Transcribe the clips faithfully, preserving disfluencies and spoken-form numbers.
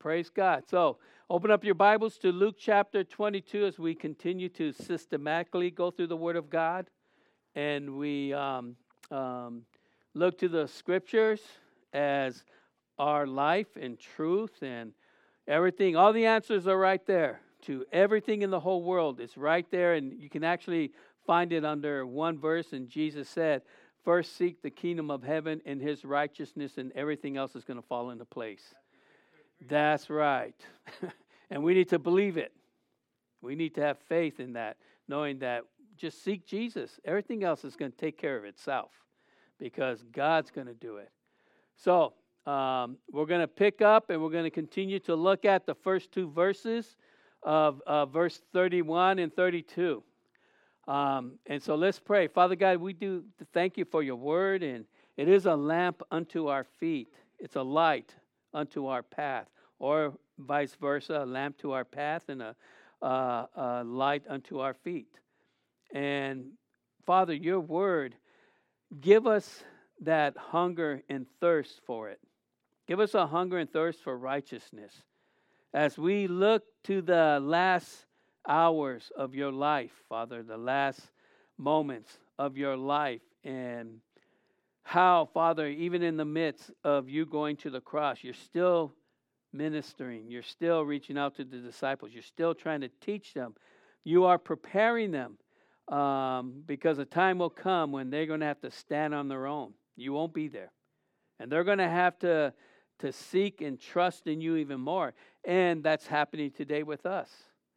Praise God. So open up your Bibles to Luke chapter twenty-two as we continue to systematically go through the Word of God. And we um, um, look to the Scriptures as our life and truth and everything. All the answers are right there to everything in the whole world. It's right there, and you can actually find it under one verse. And Jesus said, first seek the kingdom of heaven and his righteousness, and everything else is going to fall into place. That's right. And we need to believe it. We need to have faith in that, knowing that just seek Jesus. Everything else is going to take care of itself because God's going to do it. So um, we're going to pick up and we're going to continue to look at the first two verses of uh, verse thirty-one and thirty-two. Um, and so let's pray. Father God, we do thank you for your word, and it is a lamp unto our feet. It's a light unto our path, or vice versa, a lamp to our path and a, uh, a light unto our feet. And Father, your word, give us that hunger and thirst for it. Give us a hunger and thirst for righteousness. As we look to the last hours of your life, Father, the last moments of your life, and how, Father, even in the midst of you going to the cross, you're still ministering. You're still reaching out to the disciples. You're still trying to teach them. You are preparing them um, because a time will come when they're going to have to stand on their own. You won't be there. And they're going to have to, to seek and trust in you even more. And that's happening today with us.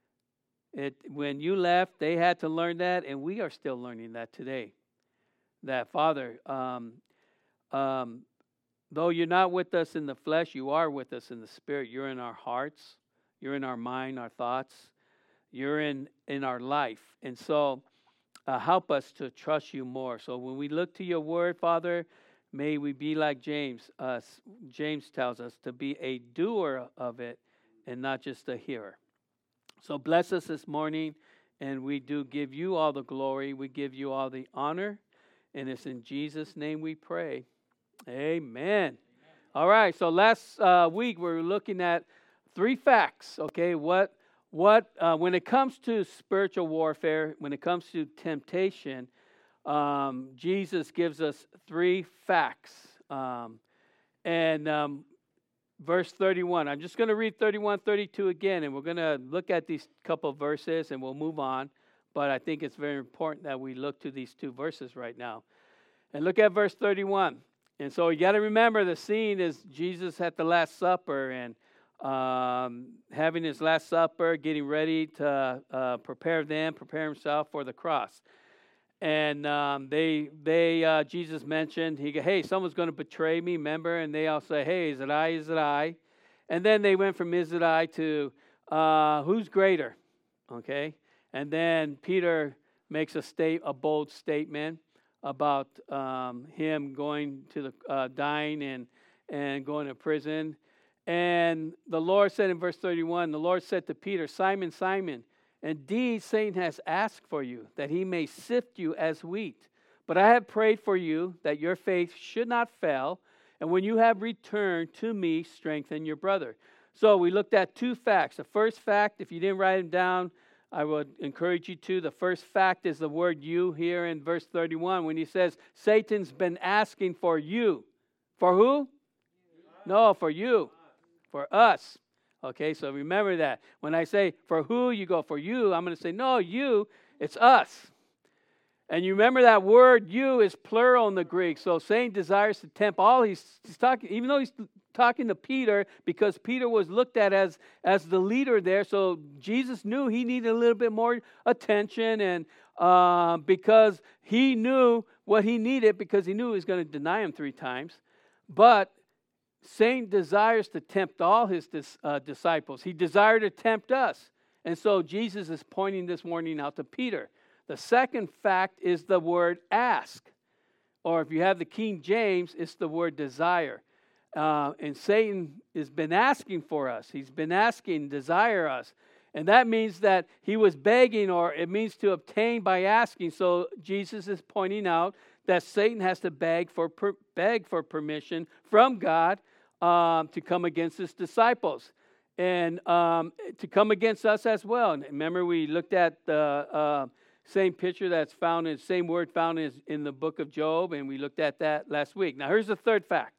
It, when you left, they had to learn that, and we are still learning that today. That, Father, um, um, though you're not with us in the flesh, you are with us in the spirit. You're in our hearts. You're in our mind, our thoughts. You're in, in our life. And so uh, help us to trust you more. So when we look to your word, Father, may we be like James. Uh, James tells us to be a doer of it and not just a hearer. So bless us this morning, and we do give you all the glory. We give you all the honor, and it's in Jesus' name we pray. Amen. Amen. All right, so last uh, week we were looking at three facts, okay? What, what uh, when it comes to spiritual warfare, when it comes to temptation, um, Jesus gives us three facts. Um, and um, verse thirty-one, I'm just going to read thirty-one, thirty-two again, and we're going to look at these couple verses, and we'll move on. But I think it's very important that we look to these two verses right now. And look at verse thirty-one. And so you got to remember the scene is Jesus at the Last Supper and um, having his Last Supper, getting ready to uh, prepare them, prepare himself for the cross. And um, they, they, uh, Jesus mentioned, he go, hey, someone's going to betray me, remember? And they all say, hey, is it I, is it I? And then they went from is it I to uh, who's greater? Okay. And then Peter makes a state, a bold statement about um, him going to the uh, dying and and going to prison. And the Lord said in verse thirty-one, the Lord said to Peter, Simon, Simon, indeed Satan has asked for you, that he may sift you as wheat. But I have prayed for you, that your faith should not fail, and when you have returned to me, strengthen your brother. So we looked at two facts. The first fact, if you didn't write them down, I would encourage you to. The first fact is the word you here in verse thirty-one when he says, Satan's been asking for you. For who? No, for you. For us. Okay, so remember that. When I say for who, you go for you. I'm going to say, no, you, it's us. And you remember that word you is plural in the Greek. So Satan desires to tempt all. He's, he's talking, even though he's talking to Peter, because Peter was looked at as, as the leader there. So Jesus knew he needed a little bit more attention, and uh, because he knew what he needed, because he knew he was going to deny him three times. But Satan desires to tempt all his dis, uh, disciples. He desired to tempt us. And so Jesus is pointing this warning out to Peter. The second fact is the word ask. Or if you have the King James, it's the word desire. Uh, and Satan has been asking for us. He's been asking, desire us. And that means that he was begging, or it means to obtain by asking. So Jesus is pointing out that Satan has to beg for per, beg for permission from God um, to come against his disciples. and um, to come against us as well. And remember, we looked at the uh, same picture that's found in, same word found in, in the book of Job, and we looked at that last week. Now, here's the third fact.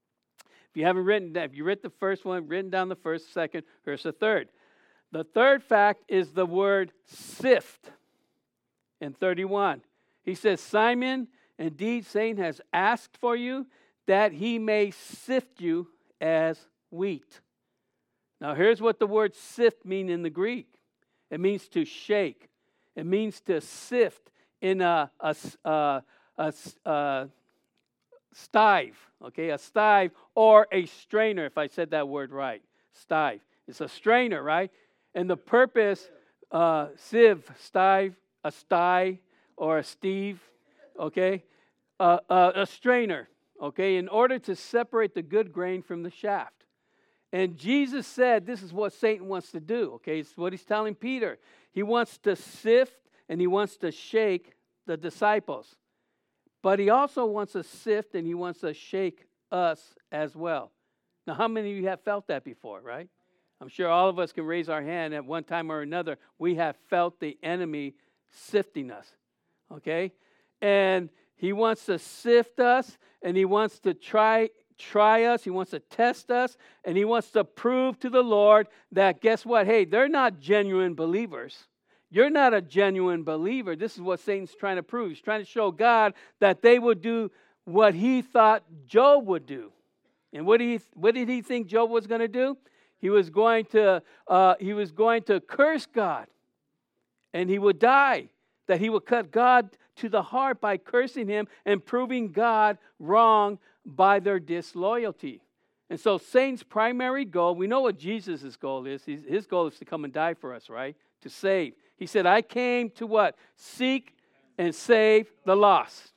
If you haven't written that, if you read the first one, written down the first, second, here's the third. The third fact is the word sift in thirty-one. He says, Simon, indeed, Satan has asked for you that he may sift you as wheat. Now, here's what the word sift means in the Greek. It means to shake. It means to sift in a, a, a, a, a stive, okay, a stive or a strainer, if I said that word right, stive. It's a strainer, right? And the purpose, uh, sieve, stive, a sty, or a steve, okay, uh, uh, a strainer, okay, in order to separate the good grain from the shaft. And Jesus said this is what Satan wants to do, okay? It's what he's telling Peter. He wants to sift and he wants to shake the disciples. But he also wants to sift and he wants to shake us as well. Now, how many of you have felt that before, right? I'm sure all of us can raise our hand at one time or another. We have felt the enemy sifting us, okay? And he wants to sift us and he wants to try try us, he wants to test us, and he wants to prove to the Lord that, guess what? Hey, they're not genuine believers. You're not a genuine believer. This is what Satan's trying to prove. He's trying to show God that they would do what he thought Job would do. And what did he, what did he think Job was going to do? He was going to uh, he was going to curse God, and he would die. That he would cut God to the heart by cursing him and proving God wrong by their disloyalty. And so Satan's primary goal, we know what Jesus' goal is. His, his goal is to come and die for us, right? To save. He said, I came to what? Seek and save the lost.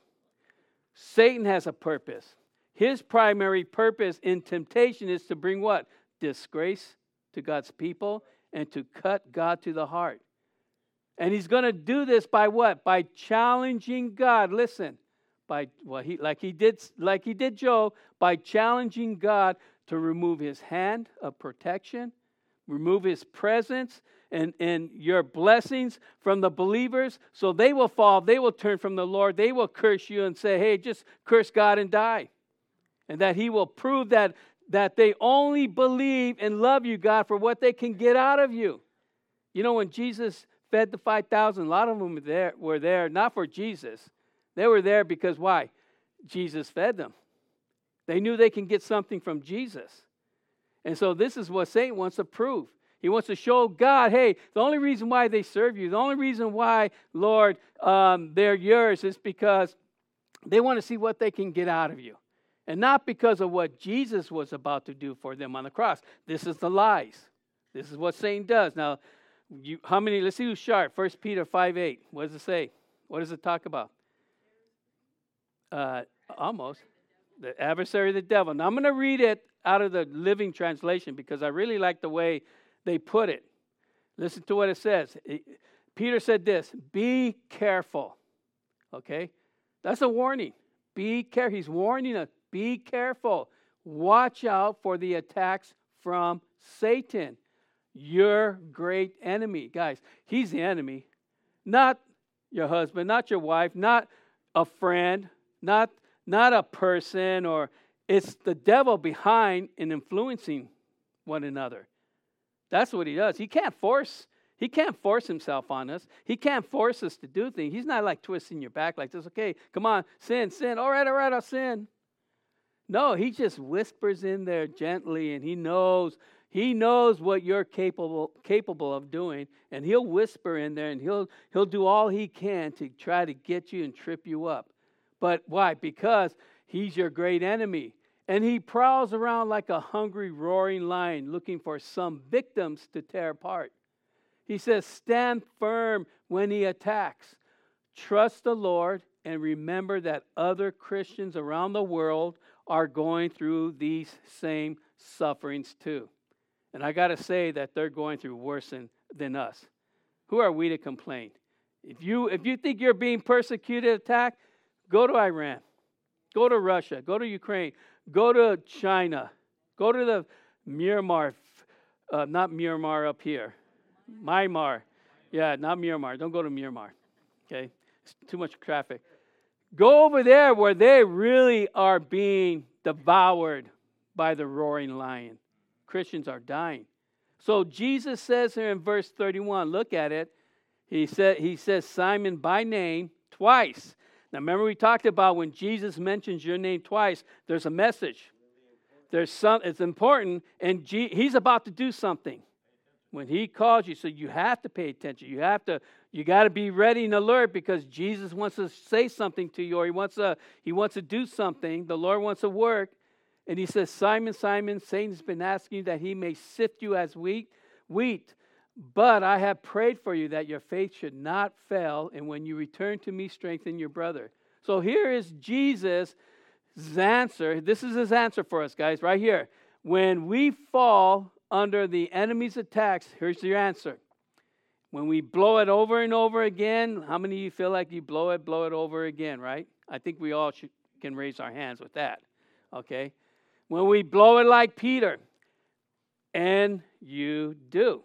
Satan has a purpose. His primary purpose in temptation is to bring what? Disgrace to God's people and to cut God to the heart. And he's going to do this by what? By challenging God. Listen, by well, he like he did like he did Job, by challenging God to remove his hand of protection, remove his presence and, and your blessings from the believers, so they will fall, they will turn from the Lord, they will curse you and say, hey, just curse God and die. And that he will prove that, that they only believe and love you, God, for what they can get out of you. You know, when Jesus fed the five thousand, a lot of them were there, were there not for Jesus. They were there because why? Jesus fed them. They knew they can get something from Jesus. And so this is what Satan wants to prove. He wants to show God, hey, the only reason why they serve you, the only reason why, Lord, um, they're yours is because they want to see what they can get out of you. And not because of what Jesus was about to do for them on the cross. This is the lies. This is what Satan does. Now, you, how many, let's see who's sharp. First Peter five eight. What does it say? What does it talk about? Uh, almost. The adversary of the devil. Now, I'm going to read it out of the Living Translation because I really like the way they put it. Listen to what it says. Peter said this, be careful. Okay? That's a warning. Be careful. He's warning us. Be careful. Watch out for the attacks from Satan, your great enemy. Guys, he's the enemy. Not your husband, not your wife, not a friend, not, not a person, or it's the devil behind and influencing one another. That's what he does. He can't force, he can't force himself on us. He can't force us to do things. He's not like twisting your back like this. Okay, come on, sin, sin. All right, all right, I'll sin. No, he just whispers in there gently, and he knows, he knows what you're capable capable of doing, and he'll whisper in there, and he'll he'll do all he can to try to get you and trip you up. But why? Because he's your great enemy. And he prowls around like a hungry, roaring lion looking for some victims to tear apart. He says, stand firm when he attacks. Trust the Lord and remember that other Christians around the world are going through these same sufferings too. And I got to say that they're going through worse than, than us. Who are we to complain? If you, if you think you're being persecuted, attacked, go to Iran. Go to Russia. Go to Ukraine. Go to China. Go to the Myanmar, Uh, not Miramar up here. Myanmar. Yeah, not Miramar. Don't go to Miramar. Okay? It's too much traffic. Go over there where they really are being devoured by the roaring lion. Christians are dying. So Jesus says here in verse thirty-one, look at it. He said he says Simon by name twice. Now remember we talked about when Jesus mentions your name twice, there's a message. There's some it's important, and G, he's about to do something. When he calls you, so you have to pay attention. You have to, you got to be ready and alert because Jesus wants to say something to you, or he wants to, he wants to do something. The Lord wants to work. And he says, Simon, Simon, Satan's been asking you that he may sift you as wheat, wheat. But I have prayed for you that your faith should not fail, and when you return to me, strengthen your brother. So here is Jesus' answer. This is his answer for us, guys, right here. When we fall under the enemy's attacks, here's your answer. When we blow it over and over again, how many of you feel like you blow it, blow it over again, right? I think we all should, can raise our hands with that, okay? When we blow it like Peter, and you do.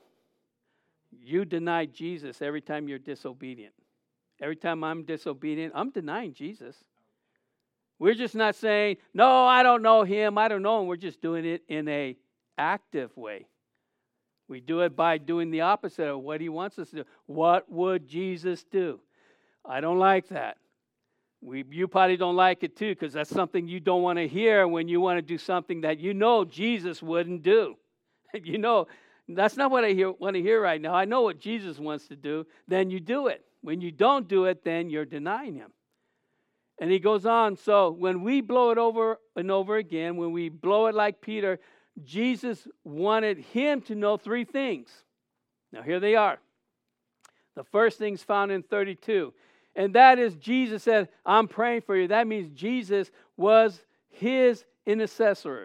You deny Jesus every time you're disobedient. Every time I'm disobedient, I'm denying Jesus. We're just not saying, no, I don't know him, I don't know him. We're just doing it in a active way. We do it by doing the opposite of what he wants us to do. What would Jesus do? I don't like that. We, you probably don't like it too, because that's something you don't want to hear when you want to do something that you know Jesus wouldn't do. You know, that's not what I hear, want to hear right now. I know what Jesus wants to do. Then you do it. When you don't do it, then you're denying him. And he goes on, so when we blow it over and over again, when we blow it like Peter, Jesus wanted him to know three things. Now here they are. The first thing's found in thirty-two. And that is Jesus said, I'm praying for you. That means Jesus was his intercessor.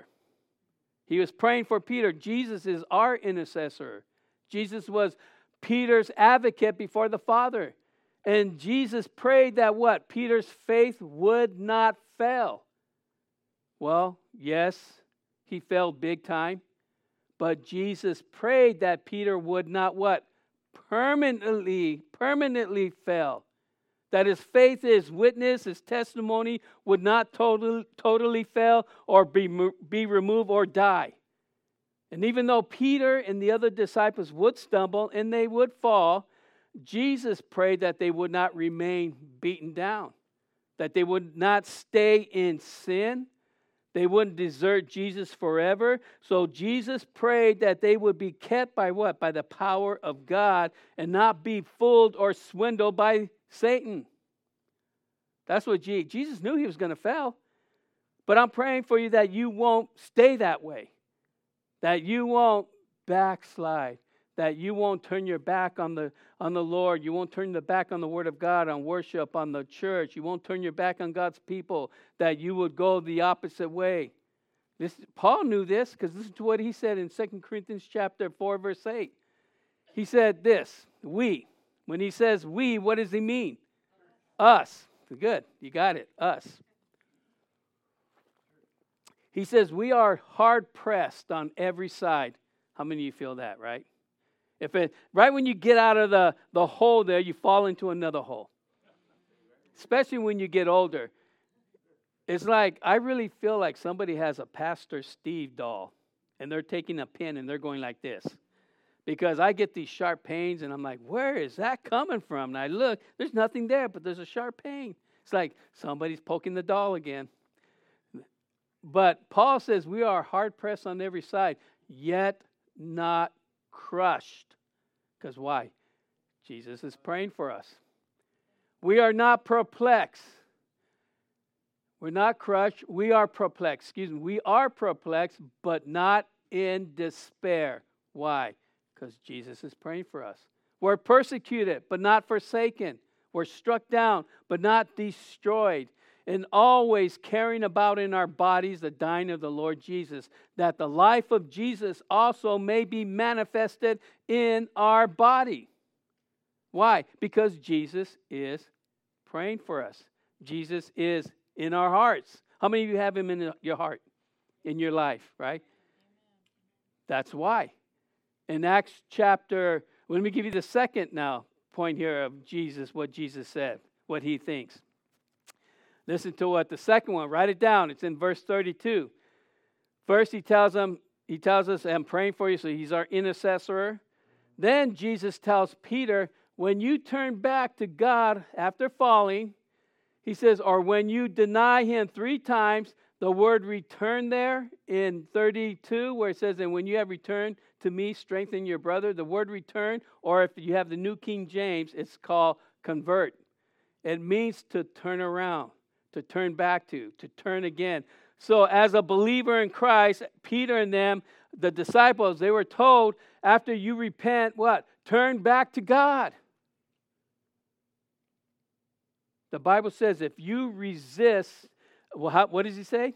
He was praying for Peter. Jesus is our intercessor. Jesus was Peter's advocate before the Father. And Jesus prayed that what? Peter's faith would not fail. Well, yes, he failed big time. But Jesus prayed that Peter would not what? Permanently, permanently fail. That his faith, his witness, his testimony would not totally, totally fail or be, be removed or die. And even though Peter and the other disciples would stumble and they would fall, Jesus prayed that they would not remain beaten down, that they would not stay in sin. They wouldn't desert Jesus forever. So Jesus prayed that they would be kept by what? By the power of God and not be fooled or swindled by Satan. That's what Jesus, Jesus knew he was going to fail. But I'm praying for you that you won't stay that way. That you won't backslide. That you won't turn your back on the, on the Lord. You won't turn your back on the Word of God, on worship, on the church. You won't turn your back on God's people. That you would go the opposite way. This, Paul knew this because listen to what he said in Second Corinthians chapter four, verse eight. He said this, we. When he says we, what does he mean? Us. Good. You got it. Us. He says we are hard pressed on every side. How many of you feel that, right? If it, right when you get out of the, the hole there, you fall into another hole. Especially when you get older. It's like, I really feel like somebody has a Pastor Steve doll. And they're taking a pin and they're going like this. Because I get these sharp pains and I'm like, where is that coming from? And I look, there's nothing there, but there's a sharp pain. It's like somebody's poking the doll again. But Paul says we are hard pressed on every side, yet not crushed. Because why? Jesus is praying for us. We are not perplexed. We're not crushed. We are perplexed. Excuse me. We are perplexed, but not in despair. Why? Because Jesus is praying for us. We're persecuted, but not forsaken. We're struck down, but not destroyed. And always carrying about in our bodies the dying of the Lord Jesus, that the life of Jesus also may be manifested in our body. Why? Because Jesus is praying for us. Jesus is in our hearts. How many of you have him in your heart, in your life, right? That's why. In Acts chapter, let me give you the second now point here of Jesus, what Jesus said, what he thinks. Listen to what the second one, write it down. It's in verse thirty-two. First he tells them, he tells us, I'm praying for you, so he's our intercessor. Then Jesus tells Peter, when you turn back to God after falling, he says, or when you deny him three times, the word return there in thirty-two, where it says, and when you have returned to me, strengthen your brother. The word return, or if you have the New King James, it's called convert. It means to turn around, to turn back to, to turn again. So as a believer in Christ, Peter and them, the disciples, they were told, after you repent, what? Turn back to God. The Bible says if you resist, well, how, what does he say?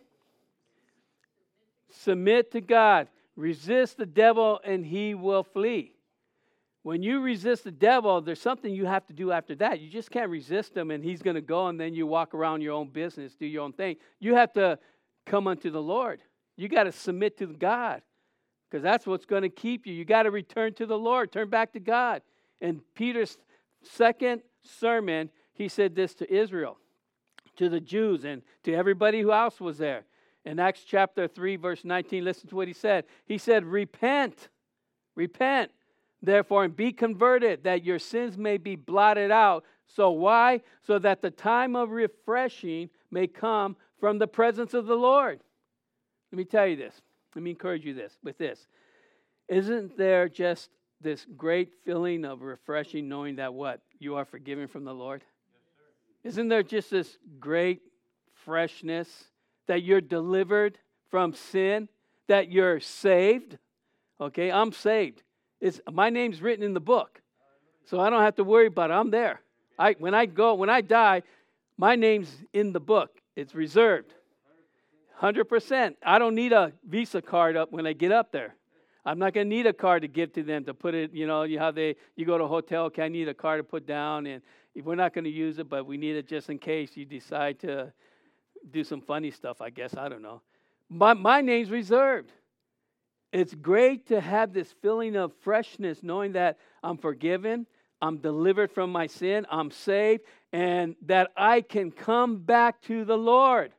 Submit to God. Resist the devil and he will flee. When you resist the devil, there's something you have to do after that. You just can't resist him and he's going to go and then you walk around your own business, do your own thing. You have to come unto the Lord. You got to submit to God because that's what's going to keep you. You got to return to the Lord. Turn back to God. And Peter's second sermon, he said this to Israel, to the Jews, and to everybody who else was there. In Acts chapter three, verse nineteen, listen to what he said. He said, repent, repent, therefore, and be converted, that your sins may be blotted out. So why? So that the time of refreshing may come from the presence of the Lord. Let me tell you this. Let me encourage you this with this. Isn't there just this great feeling of refreshing knowing that what? You are forgiven from the Lord? Isn't there just this great freshness that you're delivered from sin, that you're saved? Okay, I'm saved. It's, my name's written in the book, so I don't have to worry about it. I'm there. I when I go, when I die, my name's in the book. It's reserved, one hundred percent. I don't need a Visa card up when I get up there. I'm not going to need a card to give to them to put it, you know, you how they, you go to a hotel, okay, I need a card to put down, and we're not going to use it, but we need it just in case you decide to do some funny stuff, I guess. I don't know. My, my name's reserved. It's great to have this feeling of freshness, knowing that I'm forgiven, I'm delivered from my sin, I'm saved, and that I can come back to the Lord,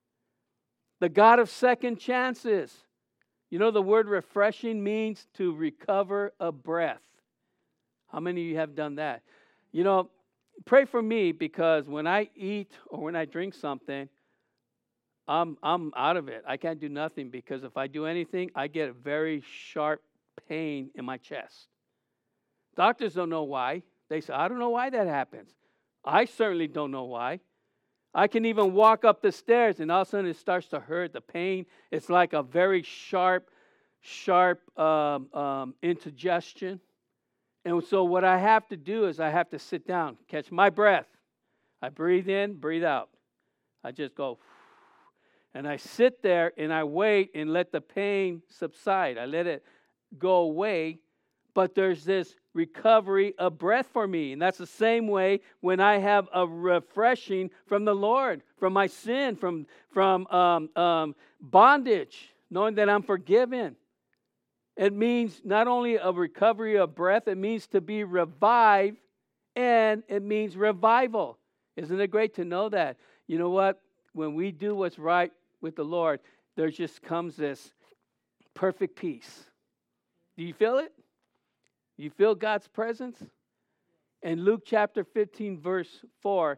the God of second chances. You know, the word refreshing means to recover a breath. How many of you have done that? You know, pray for me because when I eat or when I drink something, I'm I'm out of it. I can't do nothing because if I do anything, I get a very sharp pain in my chest. Doctors don't know why. They say, I don't know why that happens. I certainly don't know why. I can even walk up the stairs and all of a sudden it starts to hurt. The pain, it's like a very sharp, sharp um, um, indigestion. And so what I have to do is I have to sit down, catch my breath. I breathe in, breathe out. I just go, and I sit there and I wait and let the pain subside. I let it go away. But there's this recovery of breath for me. And that's the same way when I have a refreshing from the Lord, from my sin, from, from um, um, bondage, knowing that I'm forgiven. It means not only a recovery of breath, it means to be revived, and it means revival. Isn't it great to know that? You know what? When we do what's right with the Lord, there just comes this perfect peace. Do you feel it? You feel God's presence? In Luke chapter fifteen, verse four,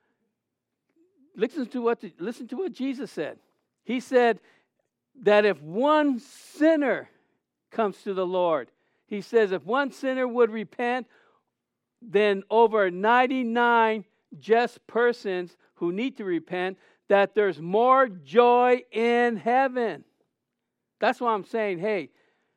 listen to what the, listen to what Jesus said. He said that if one sinner comes to the Lord, he says if one sinner would repent, then over ninety-nine just persons who need to repent, that there's more joy in heaven. That's why I'm saying, hey,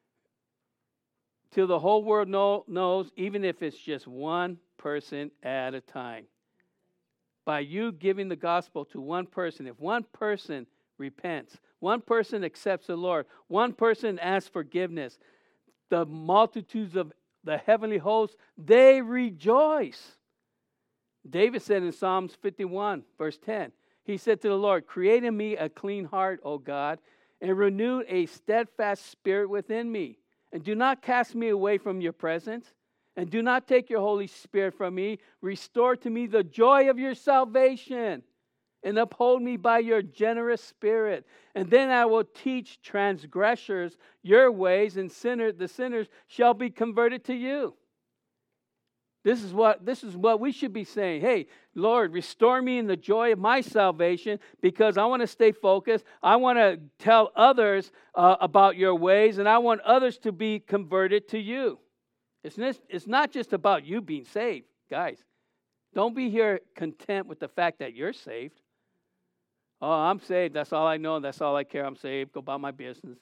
till the whole world know, knows, even if it's just one person at a time. By you giving the gospel to one person, if one person repents, one person accepts the Lord, one person asks forgiveness, the multitudes of the heavenly hosts, they rejoice. David said in Psalms fifty-one, verse ten, he said to the Lord, create in me a clean heart, O God, and renew a steadfast spirit within me. and do not cast me away from your presence, and do not take your Holy Spirit from me. Restore to me the joy of your salvation, and uphold me by your generous spirit. And then I will teach transgressors your ways, and sinners, the sinners shall be converted to you. This is what this is what we should be saying. Hey, Lord, restore me in the joy of my salvation, because I want to stay focused. I want to tell others uh, about your ways, and I want others to be converted to you. It's not, it's not just about you being saved, guys. Don't be here content with the fact that you're saved. Oh, I'm saved. That's all I know. That's all I care. I'm saved. Go about my business.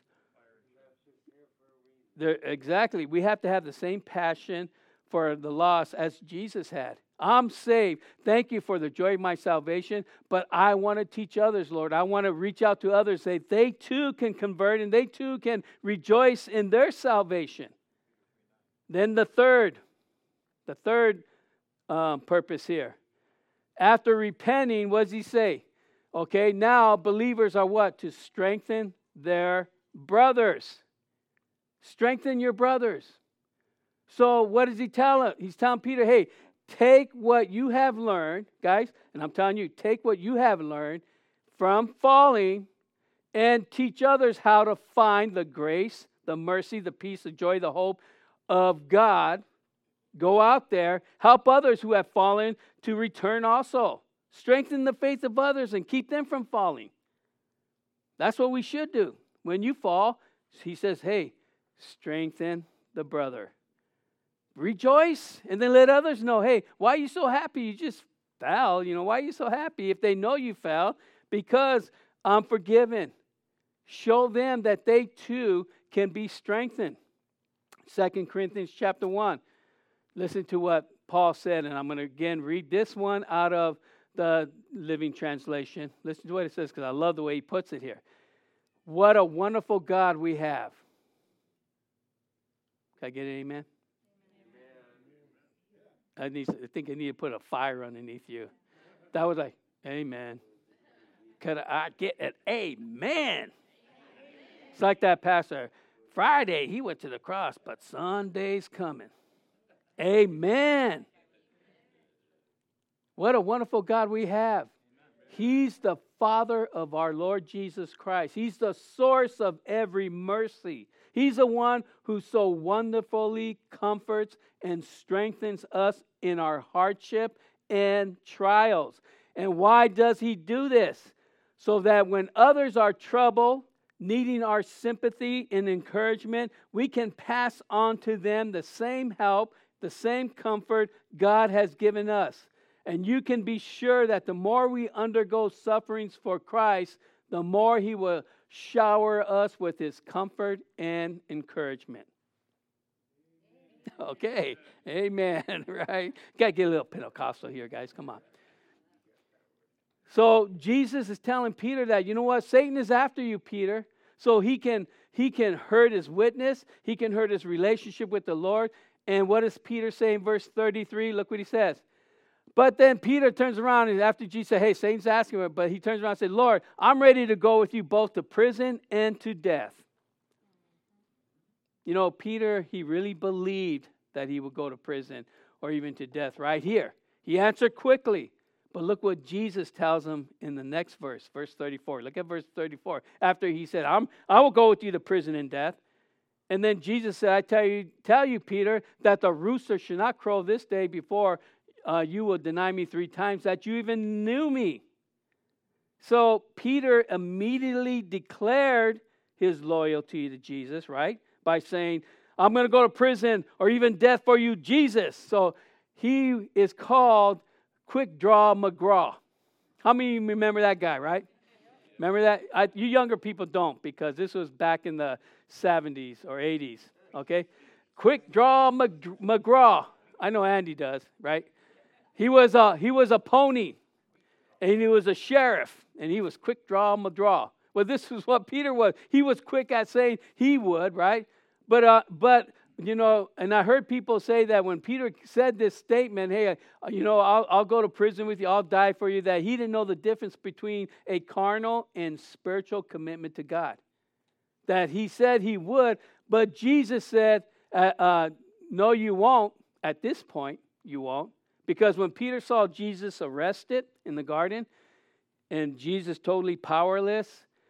There, exactly. We have to have the same passion for the lost as Jesus had. I'm saved. Thank you for the joy of my salvation, but I want to teach others, Lord. I want to reach out to others, say they too can convert and they too can rejoice in their salvation. Then the third, the third um, purpose here. After repenting, what does he say? Okay, now believers are what? To strengthen their brothers. Strengthen your brothers. So what does he tell him? He's telling Peter, hey, take what you have learned, guys, and I'm telling you, take what you have learned from falling and teach others how to find the grace, the mercy, the peace, the joy, the hope of God. Go out there, help others who have fallen to return also. Strengthen the faith of others and keep them from falling. That's what we should do. When you fall, he says, hey, strengthen the brother. Rejoice, and then let others know, hey, why are you so happy? You just fell. You know, why are you so happy if they know you fell? Because I'm forgiven. Show them that they too can be strengthened. Second Corinthians chapter one. Listen to what Paul said, and I'm going to again read this one out of the Living Translation. Listen to what it says, because I love the way he puts it here. What a wonderful God we have. Can I get an amen? I, need, I think I need to put a fire underneath you. That was like, amen. Could I get an amen? It's like that pastor. Friday, he went to the cross, but Sunday's coming. Amen. What a wonderful God we have. He's the Father of our Lord Jesus Christ. He's the source of every mercy. He's the one who so wonderfully comforts and strengthens us in our hardship and trials. And why does he do this? So that when others are troubled, needing our sympathy and encouragement, we can pass on to them the same help, the same comfort God has given us. And you can be sure that the more we undergo sufferings for Christ, the more he will shower us with his comfort and encouragement. Okay, amen, right? Got to get a little Pentecostal here, guys. Come on. So Jesus is telling Peter that, you know what? Satan is after you, Peter. So he can, he can hurt his witness. He can hurt his relationship with the Lord. And what does Peter say in verse thirty-three? Look what he says. But then Peter turns around, and after Jesus said, hey, Satan's asking him, but he turns around and said, Lord, I'm ready to go with you both to prison and to death. You know, Peter, he really believed that he would go to prison or even to death right here. He answered quickly. But look what Jesus tells him in the next verse, verse thirty-four. Look at verse thirty-four. After he said, I'm, I will go with you to prison and death. And then Jesus said, I tell you, tell you, Peter, that the rooster should not crow this day before uh, you will deny me three times that you even knew me. So Peter immediately declared his loyalty to Jesus, right? By saying, I'm going to go to prison or even death for you, Jesus. So he is called Quick Draw McGraw. How many of you remember that guy, right? Remember that? I, you younger people don't, because this was back in the seventies or eighties, okay? Quick Draw McGraw. I know Andy does, right? He was a, he was a pony, and he was a sheriff, and he was Quick Draw McGraw. Well, this is what Peter was. He was quick at saying he would, right? But, uh, but you know, and I heard people say that when Peter said this statement, hey, you know, I'll, I'll go to prison with you, I'll die for you, that he didn't know the difference between a carnal and spiritual commitment to God. That he said he would, But Jesus said, uh, uh, no, you won't. At this point, you won't. Because when Peter saw Jesus arrested in the garden, and Jesus totally powerless,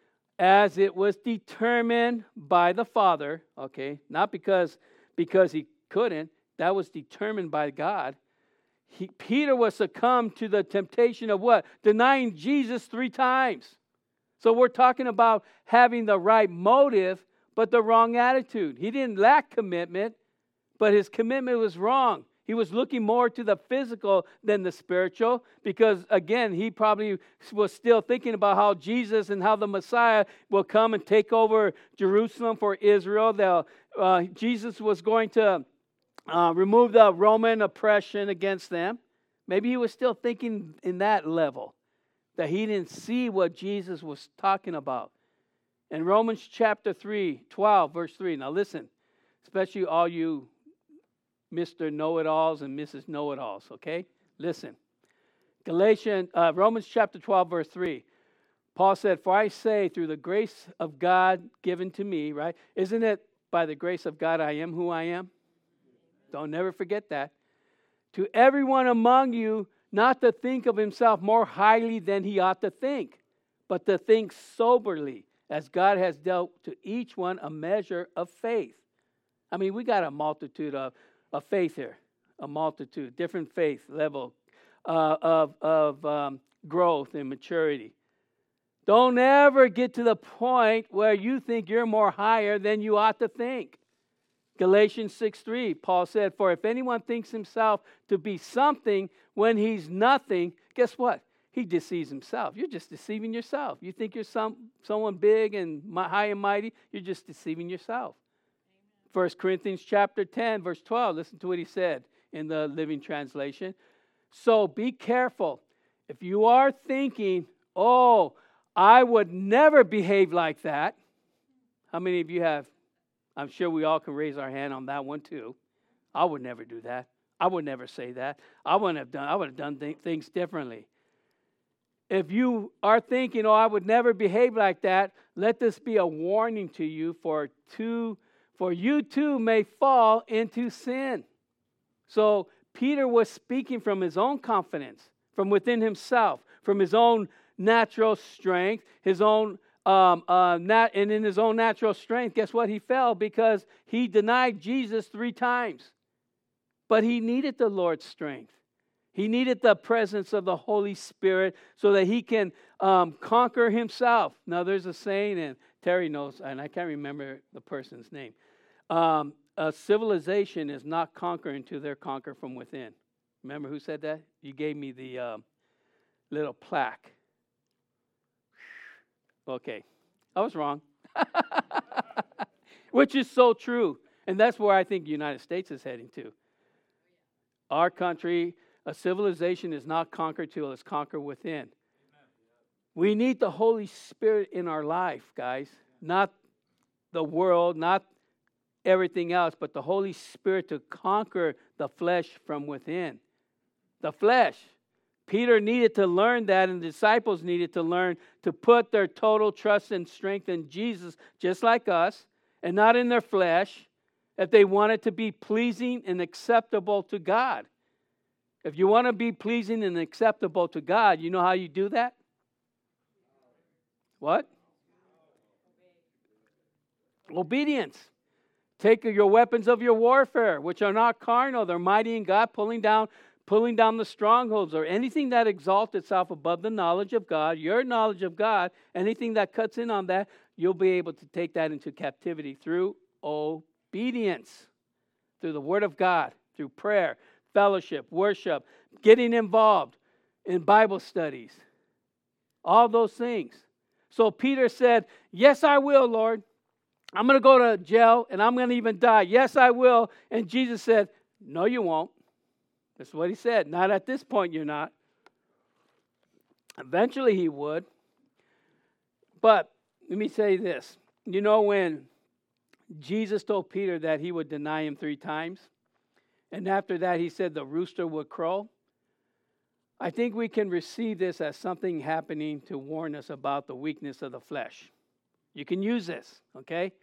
as it was determined by the Father, okay, not because, because he couldn't, that was determined by God. He, Peter was succumbed to the temptation of what? Denying Jesus three times. So we're talking about having the right motive, but the wrong attitude. He didn't lack commitment, but his commitment was wrong. He was looking more to the physical than the spiritual because, again, he probably was still thinking about how Jesus and how the Messiah will come and take over Jerusalem for Israel. The, uh, Jesus was going to uh, remove the Roman oppression against them. Maybe he was still thinking in that level, that he didn't see what Jesus was talking about. In Romans chapter three, twelve, verse three. Now listen, especially all you Mister Know-it-alls and Missus Know-it-alls, okay? Listen. Galatians, uh, Romans chapter twelve, verse three. Paul said, for I say, through the grace of God given to me, right? Isn't it by the grace of God I am who I am? Don't never forget that. To everyone among you, not to think of himself more highly than he ought to think, but to think soberly, as God has dealt to each one a measure of faith. I mean, we got a multitude of Of faith here, a multitude, different faith level uh, of, of um, growth and maturity. Don't ever get to the point where you think you're more higher than you ought to think. Galatians six three, Paul said, for if anyone thinks himself to be something when he's nothing, guess what? He deceives himself. You're just deceiving yourself. You think you're some someone big and high and mighty, you're just deceiving yourself. First Corinthians chapter ten, verse twelve. Listen to what he said in the Living Translation. So be careful. If you are thinking, oh, I would never behave like that. How many of you have? I'm sure we all can raise our hand on that one too. I would never do that. I would never say that. I wouldn't have done. I would have done th- things differently. If you are thinking, oh, I would never behave like that, let this be a warning to you, for two. For you too may fall into sin. So Peter was speaking from his own confidence, from within himself, from his own natural strength, his own um, uh, nat- and in his own natural strength. Guess what? He fell because he denied Jesus three times. But he needed the Lord's strength. He needed the presence of the Holy Spirit so that he can um, conquer himself. Now, there's a saying, and Terry knows, and I can't remember the person's name. Um, a civilization is not conquered until they're conquered from within. Remember who said that? You gave me the uh, little plaque. Okay, I was wrong. Which is so true. And that's where I think the United States is heading to. Our country, a civilization is not conquered till it's conquered within. We need the Holy Spirit in our life, guys. Not the world, not everything else, but the Holy Spirit to conquer the flesh from within. The flesh. Peter needed to learn that, and the disciples needed to learn to put their total trust and strength in Jesus, just like us, and not in their flesh, if they wanted to be pleasing and acceptable to God. If you want to be pleasing and acceptable to God, you know how you do that? What? Obedience. Take your weapons of your warfare, which are not carnal, they're mighty in God, pulling down, pulling down the strongholds, or anything that exalts itself above the knowledge of God, your knowledge of God, anything that cuts in on that, you'll be able to take that into captivity through obedience, through the Word of God, through prayer, fellowship, worship, getting involved in Bible studies, all those things. So Peter said, yes, I will, Lord. I'm going to go to jail and I'm going to even die. Yes, I will. And Jesus said, no, you won't. That's what he said. Not at this point, you're not. Eventually he would. But let me say this. You know, when Jesus told Peter that he would deny him three times, and after that he said the rooster would crow, I think we can receive this as something happening to warn us about the weakness of the flesh. You can use this, okay?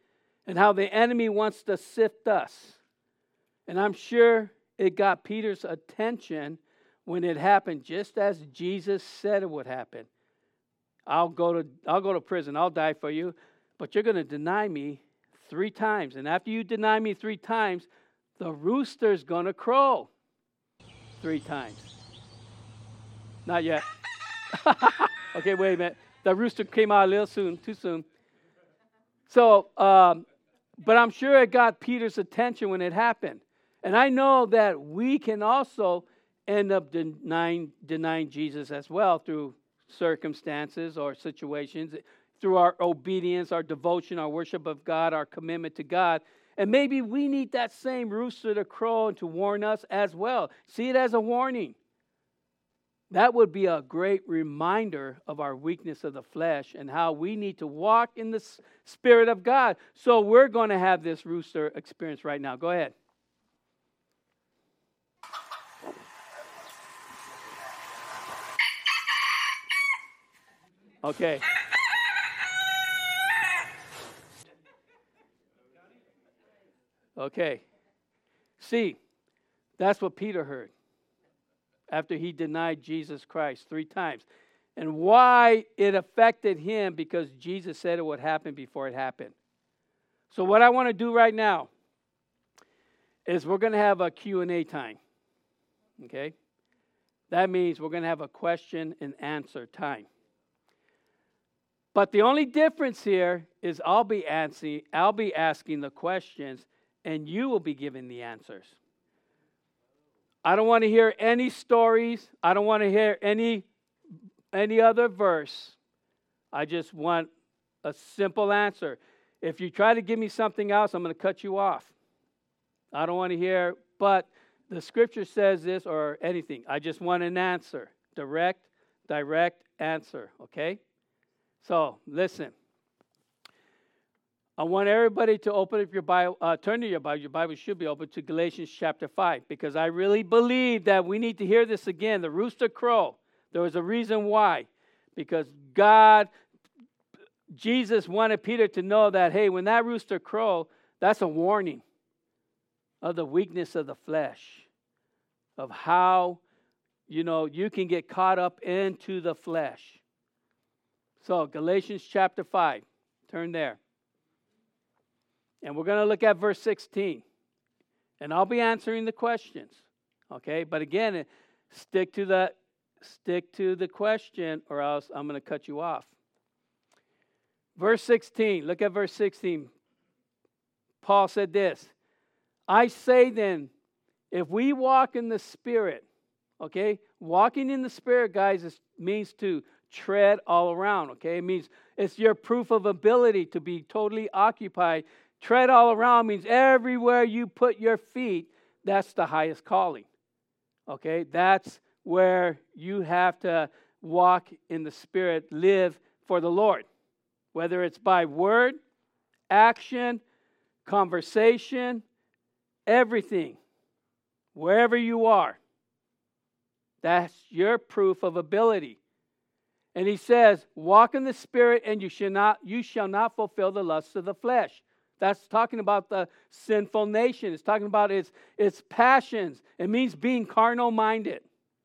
and how the enemy wants to sift us. And I'm sure it got Peter's attention when it happened, just as Jesus said it would happen. I'll go to I'll go to prison. I'll die for you, but you're going to deny me three times. And after you deny me three times, the rooster's going to crow three times. Not yet. Okay, wait a minute. The rooster came out a little soon, too soon. So, um, but I'm sure it got Peter's attention when it happened. And I know that we can also end up denying, denying Jesus as well through circumstances or situations, through our obedience, our devotion, our worship of God, our commitment to God. And maybe we need that same rooster to crow and to warn us as well. See it as a warning. That would be a great reminder of our weakness of the flesh and how we need to walk in the Spirit of God. So we're going to have this rooster experience right now. Go ahead. Okay. Okay. See, that's what Peter heard after he denied Jesus Christ three times. And why it affected him, because Jesus said it would happen before it happened. So what I want to do right now is we're going to have a Q and A time. Okay? That means we're going to have a question and answer time. But the only difference here is I'll be asking, I'll be asking the questions and you will be giving the answers. I don't want to hear any stories. I don't want to hear any, any other verse. I just want a simple answer. If you try to give me something else, I'm going to cut you off. I don't want to hear, but the scripture says this or anything. I just want an answer. Direct, direct answer, okay? So, listen. I want everybody to open up your Bible, uh, turn to your Bible. Your Bible should be open to Galatians chapter five, because I really believe that we need to hear this again. The rooster crow. There was a reason why. Because God, Jesus wanted Peter to know that, hey, when that rooster crow, that's a warning of the weakness of the flesh, of how, you know, you can get caught up into the flesh. So, Galatians chapter five. Turn there. And we're going to look at verse sixteen. And I'll be answering the questions. Okay? But again, stick to the stick to the question or else I'm going to cut you off. Verse sixteen. Look at verse sixteen. Paul said this. I say then, if we walk in the Spirit, okay? Walking in the Spirit, guys, is, means to tread all around, okay? It means it's your proof of ability to be totally occupied. Tread all around means everywhere you put your feet, that's the highest calling. Okay? That's where you have to walk in the Spirit, live for the Lord. Whether it's by word, action, conversation, everything. Wherever you are. That's your proof of ability. And he says, walk in the Spirit and you shall not, you shall not fulfill the lusts of the flesh. That's talking about the sinful nation. It's talking about its, its passions. It means being carnal-minded.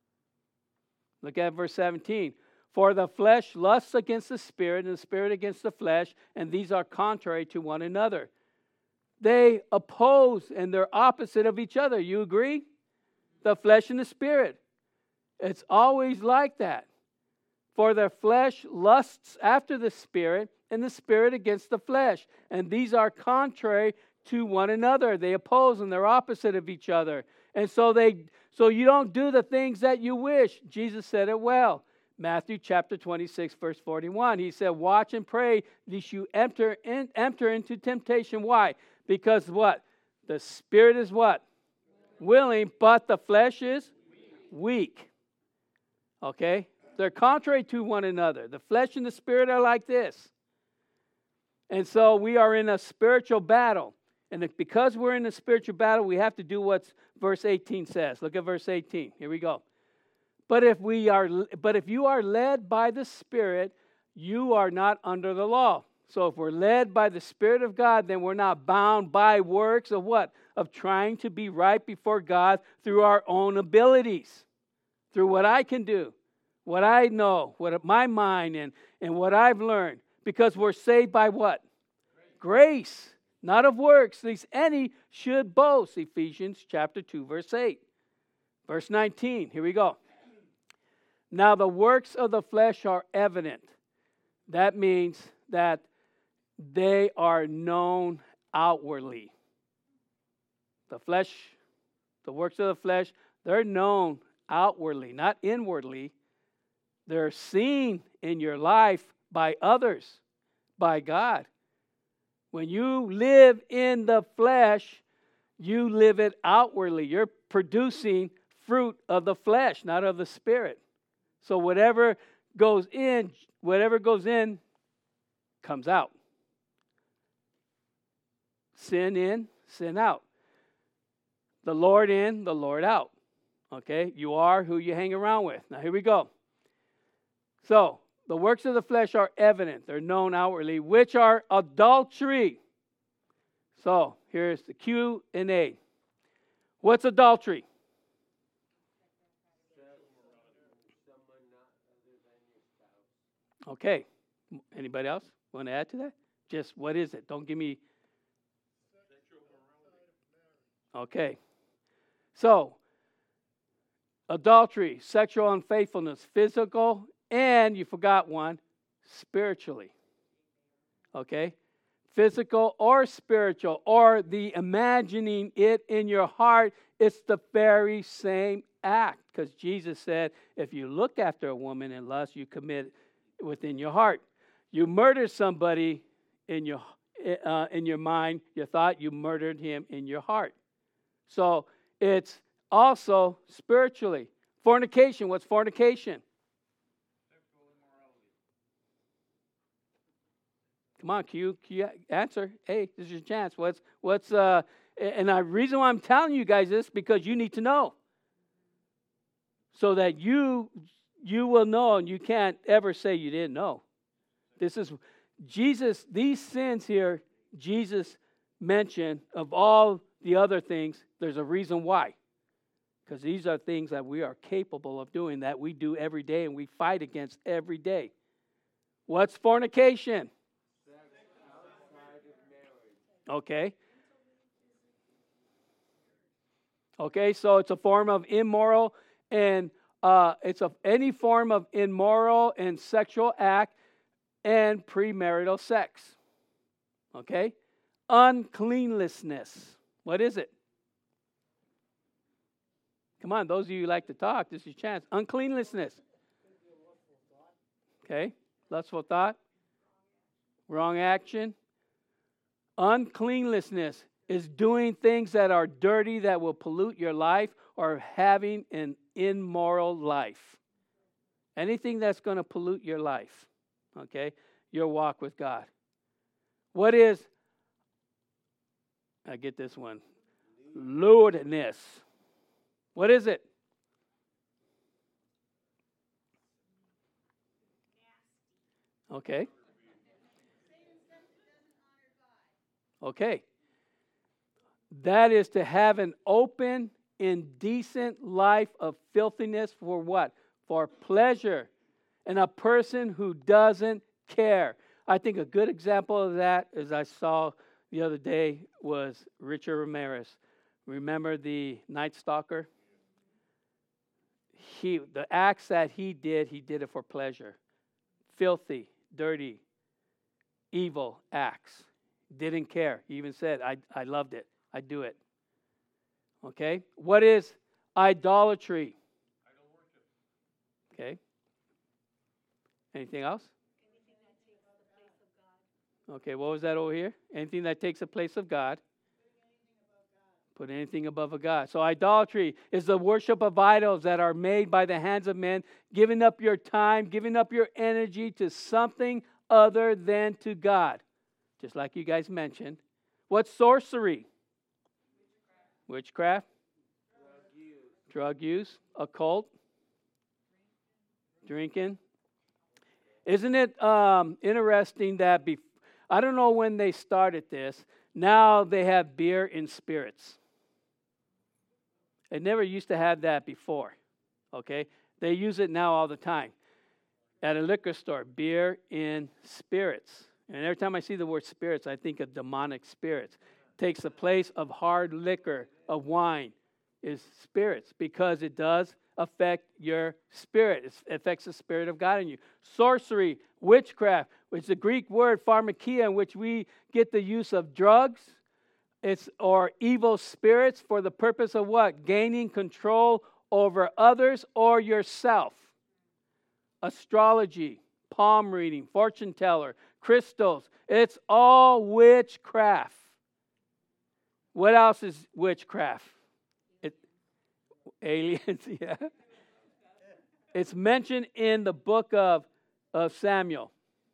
Look at verse seventeen. For the flesh lusts against the Spirit, and the Spirit against the flesh, and these are contrary to one another. They oppose, and they're opposite of each other. You agree? The flesh and the Spirit. It's always like that. For the flesh lusts after the Spirit, and the Spirit against the flesh. And these are contrary to one another. They oppose and they're opposite of each other. And so they so you don't do the things that you wish. Jesus said it well. Matthew chapter twenty-six, verse forty-one. He said, watch and pray lest you enter, in, enter into temptation. Why? Because what? The Spirit is what? Willing, but the flesh is weak. Okay? They're contrary to one another. The flesh and the Spirit are like this. And so we are in a spiritual battle. And if, because we're in a spiritual battle, we have to do what verse eighteen says. Look at verse eighteen. Here we go. But if we are, but if you are led by the Spirit, you are not under the law. So if we're led by the Spirit of God, then we're not bound by works of what? Of trying to be right before God through our own abilities, through what I can do, what I know, what my mind and, and what I've learned. Because we're saved by what? Grace. Grace, not of works, lest any should boast. Ephesians chapter two, verse eight. Verse nineteen, here we go. Now the works of the flesh are evident. That means that they are known outwardly. The flesh, the works of the flesh, they're known outwardly, not inwardly. They're seen in your life by others, by God. When you live in the flesh, you live it outwardly. You're producing fruit of the flesh, not of the Spirit. So whatever goes in, whatever goes in, comes out. Sin in, sin out. The Lord in, the Lord out. Okay? You are who you hang around with. Now here we go. So, the works of the flesh are evident. They're known outwardly, which are adultery. So, here's the Q and A. What's adultery? Okay. Anybody else want to add to that? Just what is it? Don't give me... Okay. So, adultery, sexual unfaithfulness, physical, and you forgot one, spiritually. Okay? Physical or spiritual, or the imagining it in your heart, it's the very same act. Because Jesus said, if you look after a woman in lust, you commit within your heart. You murder somebody in your uh, in your mind, your thought, you murdered him in your heart. So it's also spiritually. Fornication, what's fornication? Come on, Q, Q, answer. Hey, this is your chance. What's what's uh? And the reason why I'm telling you guys this because you need to know, so that you you will know, and you can't ever say you didn't know. This is Jesus. These sins here, Jesus mentioned of all the other things. There's a reason why, because these are things that we are capable of doing, that we do every day, and we fight against every day. What's fornication? Okay. Okay, so it's a form of immoral and uh, it's a, any form of immoral and sexual act and premarital sex. Okay? Uncleanlessness. What is it? Come on, those of you who like to talk, this is your chance. Uncleanlessness. Okay? Lustful thought. Wrong action. Uncleanlessness is doing things that are dirty, that will pollute your life, or having an immoral life. Anything that's going to pollute your life, okay, your walk with God. What is, I get this one, lewdness. What is it? Okay. Okay. That is to have an open, indecent life of filthiness for what? For pleasure. And a person who doesn't care. I think a good example of that, as I saw the other day, was Richard Ramirez. Remember the Night Stalker? He, the acts that he did, he did it for pleasure. Filthy, dirty, evil acts. Didn't care. He even said, I, I loved it. I do it. Okay? What is idolatry? Okay. Anything else? Okay, what was that over here? Anything that takes the place of God. Put anything above a God. So idolatry is the worship of idols that are made by the hands of men, giving up your time, giving up your energy to something other than to God. Just like you guys mentioned. What's sorcery? Witchcraft. Drug use. Drug use. Occult. Drinking. Isn't it um, interesting that be, I don't know when they started this. Now they have beer and spirits. They never used to have that before. Okay? They use it now all the time. At a liquor store, beer and spirits. And every time I see the word spirits, I think of demonic spirits. It takes the place of hard liquor, of wine, is spirits, because it does affect your spirit. It affects the Spirit of God in you. Sorcery, witchcraft, which is the Greek word pharmakia, in which we get the use of drugs, it's or evil spirits for the purpose of what? Gaining control over others or yourself. Astrology, palm reading, fortune teller, crystals. It's all witchcraft. What else is witchcraft? It, aliens, yeah. It's mentioned in the book of, of Samuel.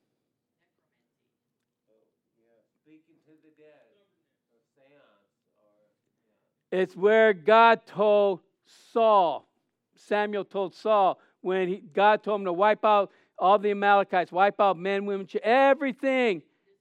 It's where God told Saul, Samuel told Saul, when he, God told him to wipe out all the Amalekites, wipe out men, women, children, everything.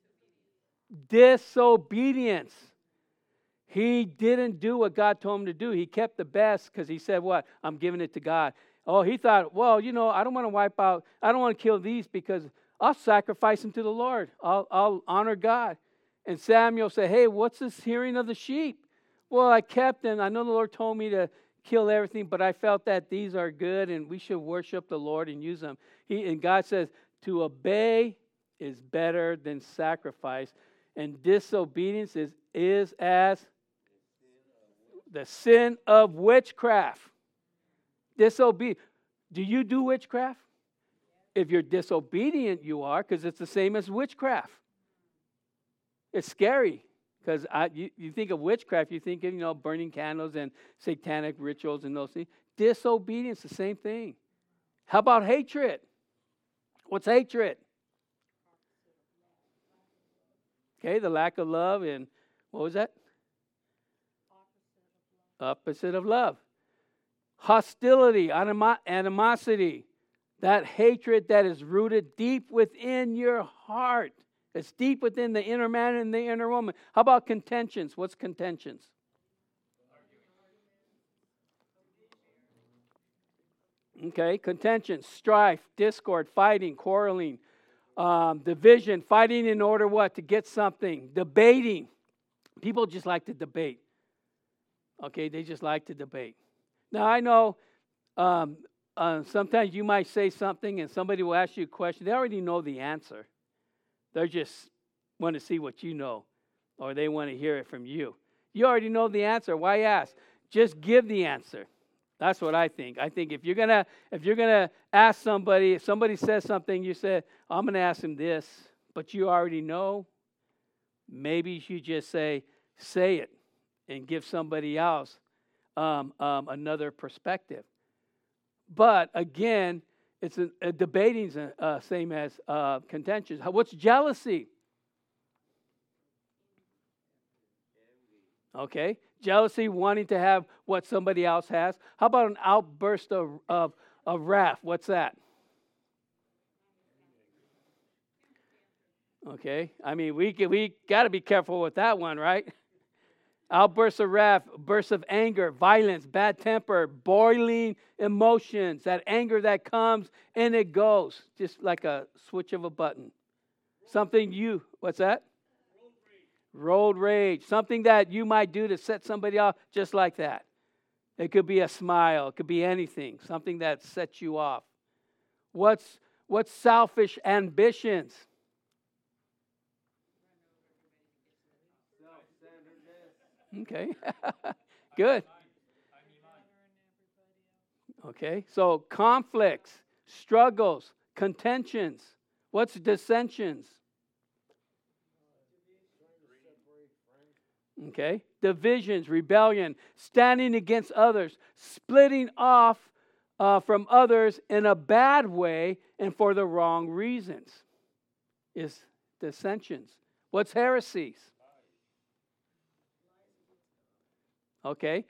Disobedience. He didn't do what God told him to do. He kept the best because he said, what? I'm giving it to God. Oh, he thought, well, you know, I don't want to wipe out, I don't want to kill these because I'll sacrifice them to the Lord. I'll, I'll honor God. And Samuel said, hey, what's this hearing of the sheep? Well, I kept them. I know the Lord told me to kill everything, but I felt that these are good and we should worship the Lord and use them. He, and God says, to obey is better than sacrifice. And disobedience is, is as the sin of witchcraft. Disobedient. Do you do witchcraft? If you're disobedient, you are, because it's the same as witchcraft. It's scary. Because you, you think of witchcraft, you think of, you know, burning candles and satanic rituals and those things. Disobedience, the same thing. How about hatred? What's hatred? Okay, the lack of love and, what was that? Opposite of love. Hostility, anima- animosity. That hatred that is rooted deep within your heart. It's deep within the inner man and the inner woman. How about contentions? What's contentions? Okay, contentions, strife, discord, fighting, quarreling, um, division, fighting in order what? To get something. Debating. People just like to debate. Okay, they just like to debate. Now, I know um, uh, sometimes you might say something and somebody will ask you a question. They already know the answer. They just want to see what you know, or they want to hear it from you. You already know the answer. Why ask? Just give the answer. That's what I think. I think if you're gonna if you're gonna ask somebody, if somebody says something, you say, "I'm gonna ask him this," but you already know. Maybe you just say, "Say it," and give somebody else um, um, another perspective. But again, it's a, a debating, uh, same as uh, contention. What's jealousy? Okay, jealousy, wanting to have what somebody else has. How about an outburst of of, of wrath? What's that? Okay, I mean we we got to be careful with that one, right? Outbursts of wrath, bursts of anger, violence, bad temper, boiling emotions, that anger that comes and it goes, just like a switch of a button. Something you, what's that? Road rage. Road rage. Something that you might do to set somebody off just like that. It could be a smile. It could be anything. Something that sets you off. What's, what's selfish ambitions? Okay, good. Okay, so conflicts, struggles, contentions. What's dissensions? Okay, divisions, rebellion, standing against others, splitting off uh, from others in a bad way and for the wrong reasons is dissensions. What's heresies? Okay.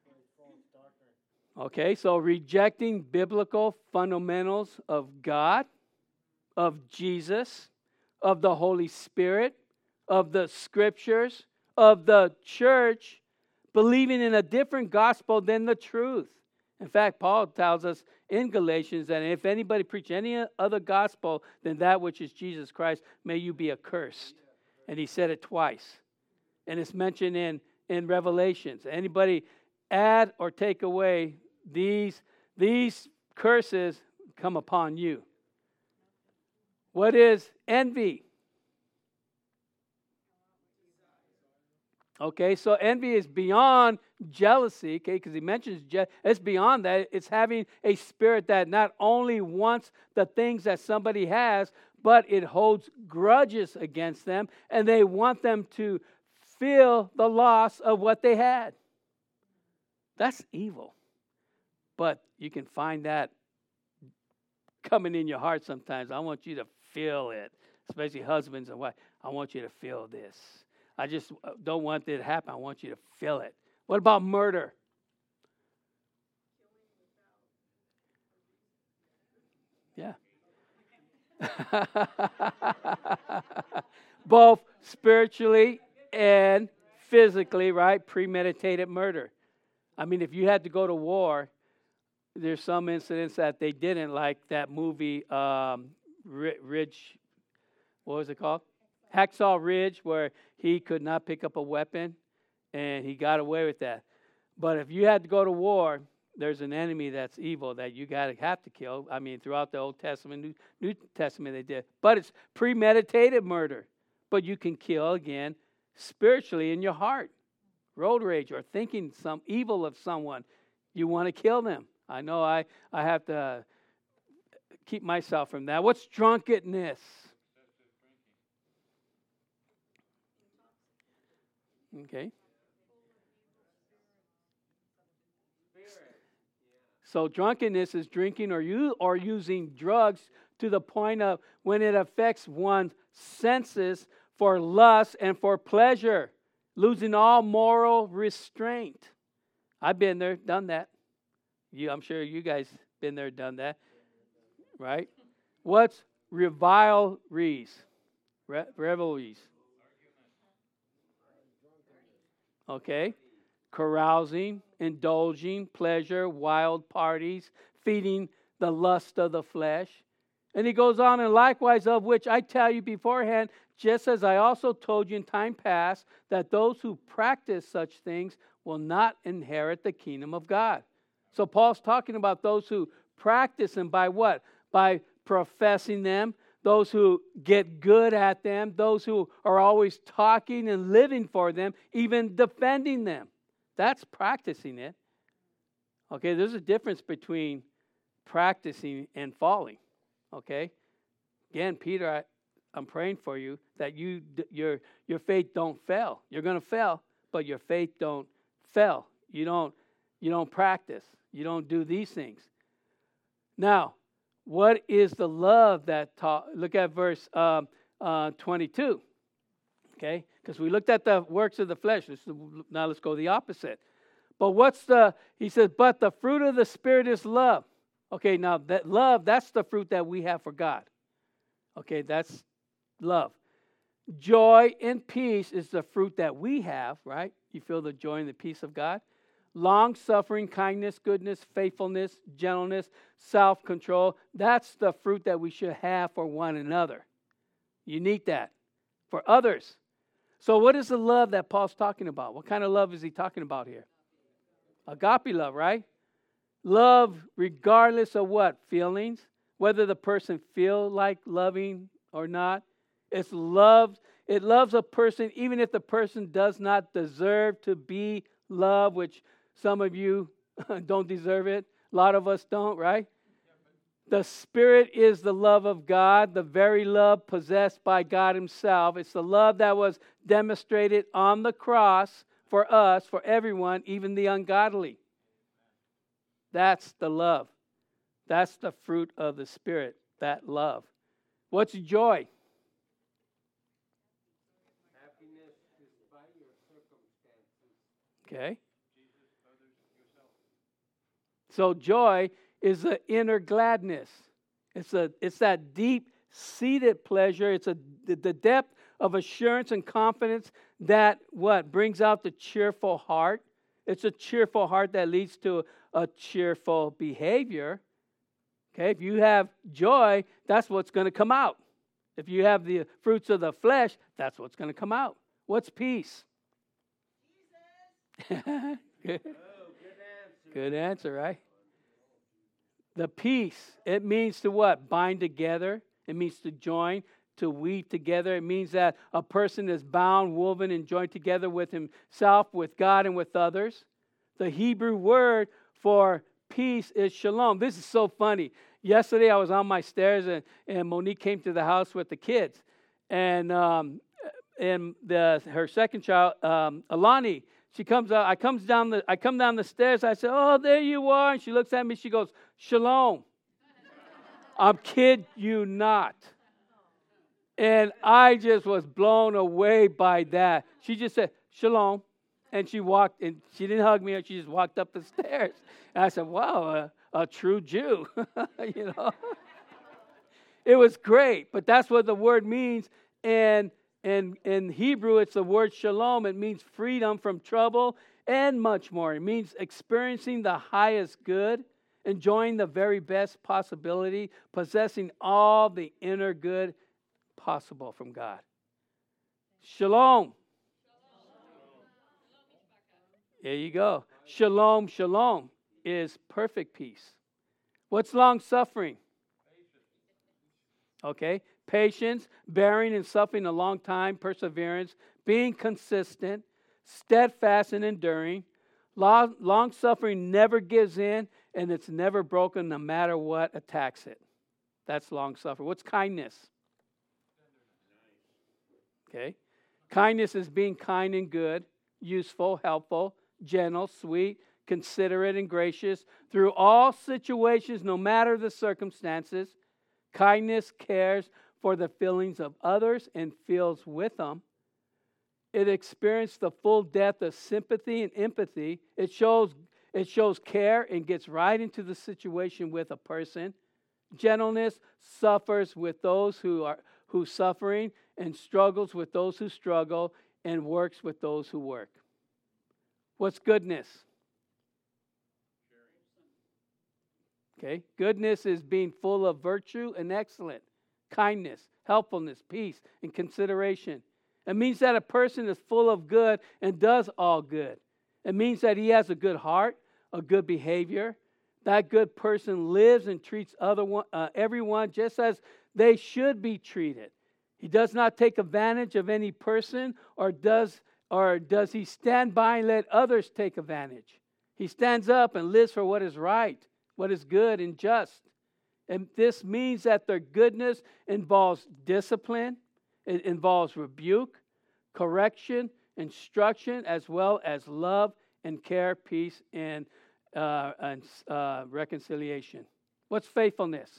Okay, so rejecting biblical fundamentals of God, of Jesus, of the Holy Spirit, of the Scriptures, of the church, believing in a different gospel than the truth. In fact, Paul tells us in Galatians that if anybody preach any other gospel than that which is Jesus Christ, may you be accursed. And he said it twice. And it's mentioned in, in Revelations. Anybody add or take away these, these curses come upon you. What is envy? Okay, so envy is beyond jealousy, okay, because he mentions je- it's beyond that. It's having a spirit that not only wants the things that somebody has, but it holds grudges against them, and they want them to feel the loss of what they had. That's evil. But you can find that coming in your heart sometimes. I want you to feel it, especially husbands and wives. I want you to feel this. I just don't want it to happen. I want you to feel it. What about murder? Yeah. Both spiritually and physically, right? Premeditated murder. I mean, if you had to go to war, there's some incidents that they didn't, like that movie, um, Ridge, what was it called? Hacksaw Ridge, where he could not pick up a weapon, and he got away with that. But if you had to go to war, there's an enemy that's evil that you got to have to kill. I mean, throughout the Old Testament, New, New Testament, they did. But it's premeditated murder. But you can kill, again, spiritually in your heart. Road rage or thinking some evil of someone. You want to kill them. I know I, I have to keep myself from that. What's drunkenness? Okay. So drunkenness is drinking or you or using drugs to the point of when it affects one's senses for lust and for pleasure, losing all moral restraint. I've been there, done that. You, I'm sure you guys been there, done that, right? What's revelries? Re- revelries. Okay. Carousing, indulging, pleasure, wild parties, feeding the lust of the flesh. And he goes on, and likewise of which I tell you beforehand, just as I also told you in time past, that those who practice such things will not inherit the kingdom of God. So Paul's talking about those who practice them by what? By professing them, those who get good at them, those who are always talking and living for them, even defending them. That's practicing it. Okay, there's a difference between practicing and falling. Okay? Again, Peter, I, I'm praying for you that you your your faith don't fail. You're going to fail, but your faith don't fail. You don't you don't practice. You don't do these things. Now, what is the love that taught? Look at verse um, uh, twenty-two. Okay, because we looked at the works of the flesh. Now let's go the opposite. But what's the? He says, but the fruit of the Spirit is love. Okay, now that love, that's the fruit that we have for God. Okay, that's love. Joy and peace is the fruit that we have, right? You feel the joy and the peace of God. Long-suffering, kindness, goodness, faithfulness, gentleness, self-control. That's the fruit that we should have for one another. You need that for others. So what is the love that Paul's talking about? What kind of love is he talking about here? Agape love, right? Love regardless of what? Feelings. Whether the person feel like loving or not. It's love. It loves a person even if the person does not deserve to be loved, which some of you don't deserve it. A lot of us don't, right? The Spirit is the love of God, the very love possessed by God Himself. It's the love that was demonstrated on the cross for us, for everyone, even the ungodly. That's the love. That's the fruit of the Spirit, that love. What's joy? Happiness despite your circumstances. Okay. So joy is the inner gladness. It's a it's that deep deep-seated pleasure. It's a the depth of assurance and confidence that what brings out the cheerful heart. It's a cheerful heart that leads to a cheerful behavior. Okay, if you have joy, that's what's going to come out. If you have the fruits of the flesh, that's what's going to come out. What's peace? Good. Oh, good answer. Good answer, right? The peace, it means to what? Bind together. It means to join, to weave together. It means that a person is bound, woven, and joined together with himself, with God, and with others. The Hebrew word for peace is shalom. This is so funny. Yesterday I was on my stairs and, and Monique came to the house with the kids. And um, and the her second child, um, Alani, she comes out, I comes down the I come down the stairs, I said, "Oh, there you are." And she looks at me, she goes, "Shalom." I'm kid you not. And I just was blown away by that. She just said, "Shalom." And she walked, and she didn't hug me, she just walked up the stairs. And I said, wow, a, a true Jew, you know. It was great, but that's what the word means. And in, in Hebrew, it's the word shalom. It means freedom from trouble and much more. It means experiencing the highest good, enjoying the very best possibility, possessing all the inner good possible from God. Shalom. There you go. Shalom, shalom is perfect peace. What's long suffering? Okay. Patience, bearing and suffering a long time, perseverance, being consistent, steadfast and enduring. Long, long suffering never gives in, and it's never broken no matter what attacks it. That's long suffering. What's kindness? Okay. Kindness is being kind and good, useful, helpful, gentle, sweet, considerate, and gracious through all situations, no matter the circumstances. Kindness cares for the feelings of others and feels with them. It experienced the full depth of sympathy and empathy. It shows, it shows care and gets right into the situation with a person. Gentleness suffers with those who are who suffering and struggles with those who struggle and works with those who work. What's goodness? Okay, goodness is being full of virtue and excellence, kindness, helpfulness, peace, and consideration. It means that a person is full of good and does all good. It means that he has a good heart, a good behavior. That good person lives and treats other one, uh, everyone just as they should be treated. He does not take advantage of any person, or does or does he stand by and let others take advantage. He stands up and lives for what is right, what is good and just. And this means that their goodness involves discipline, it involves rebuke, correction, instruction, as well as love and care, peace, and, uh, and uh, reconciliation. What's faithfulness?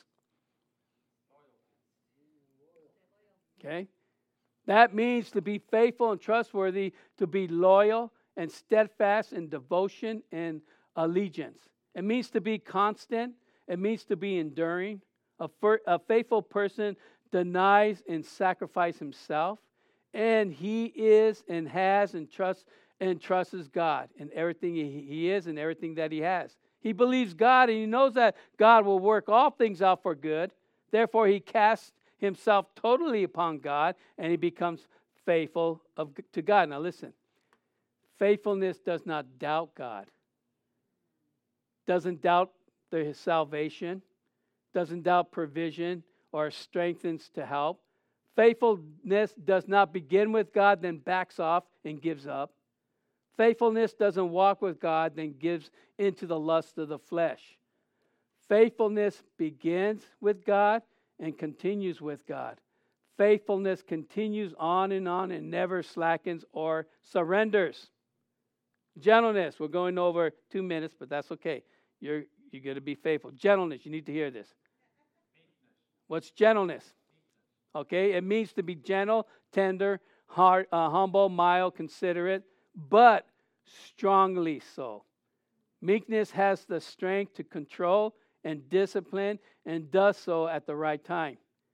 Okay. That means to be faithful and trustworthy, to be loyal and steadfast in devotion and allegiance. It means to be constant. It means to be enduring. A, fir- a faithful person denies and sacrifices himself, and he is and has and trusts and trusts God in everything he, he is and everything that he has. He believes God, and he knows that God will work all things out for good. Therefore, he casts himself totally upon God, and he becomes faithful of, to God. Now listen, faithfulness does not doubt God, doesn't doubt the, his salvation, doesn't doubt provision or strengthens to help. Faithfulness does not begin with God, then backs off and gives up. Faithfulness doesn't walk with God, then gives into the lust of the flesh. Faithfulness begins with God and continues with God. Faithfulness continues on and on and never slackens or surrenders. Gentleness, we're going over two minutes, but that's okay. You're you're going to be faithful. Gentleness, you need to hear this. What's gentleness? Okay, it means to be gentle, tender, hard, uh, humble, mild, considerate, but strongly so. Meekness has the strength to control and discipline, and does so at the right time.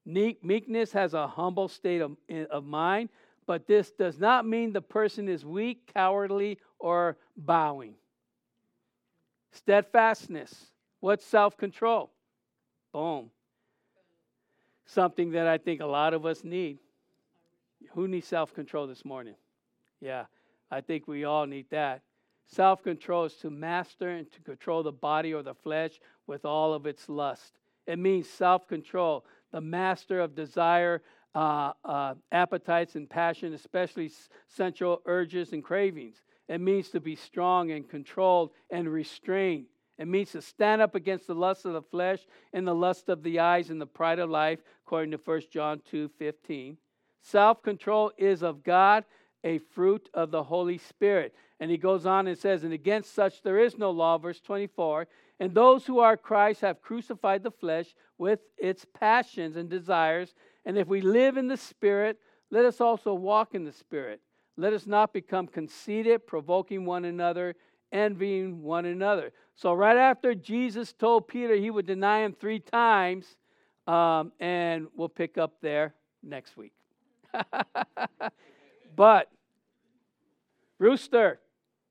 Meek, meekness has a humble state of, of mind, but this does not mean the person is weak, cowardly, or bowing. Steadfastness. What's self-control? Boom. Something that I think a lot of us need. Who needs self-control this morning? Yeah, I think we all need that. Self-control is to master and to control the body or the flesh with all of its lust. It means self-control, the master of desire, uh, uh, appetites, and passion, especially s- sensual urges and cravings. It means to be strong and controlled and restrained. It means to stand up against the lust of the flesh and the lust of the eyes and the pride of life, according to First John two fifteen. Self-control is of God, a fruit of the Holy Spirit. And he goes on and says, and against such there is no law, verse twenty-four. And those who are Christ have crucified the flesh with its passions and desires. And if we live in the Spirit, let us also walk in the Spirit. Let us not become conceited, provoking one another, envying one another. So right after Jesus told Peter he would deny him three times, um, and we'll pick up there next week. But, Rooster,